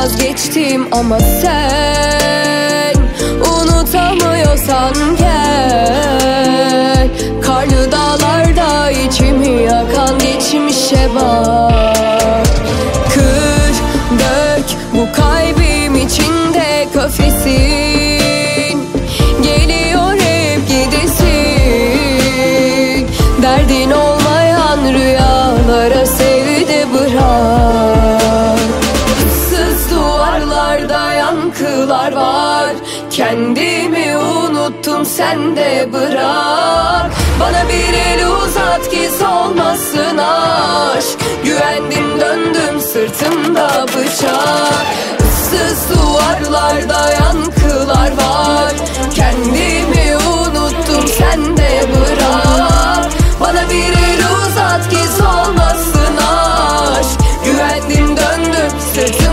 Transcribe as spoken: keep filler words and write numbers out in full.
vazgeçtim ama sen unutamıyorsan gel. Karlı dağlarda içimi yakan geçmişe bak. Kır, dök bu kalbim içinde kafesin. Geliyor hep gidesin. Derdin olmayan rüyalara sevdi bırak. Issız duvarlarda yankılar var. Kendimi unuttum, sen de bırak. Bana bir el uzat ki solmasın aşk. Güvendim döndüm sırtımda bıçak. Issız duvarlarda yankılar var. Kendimi unuttum, sen de bırak. Bana bir el uzat ki solmasın aşk. Güvendim döndüm sırtımda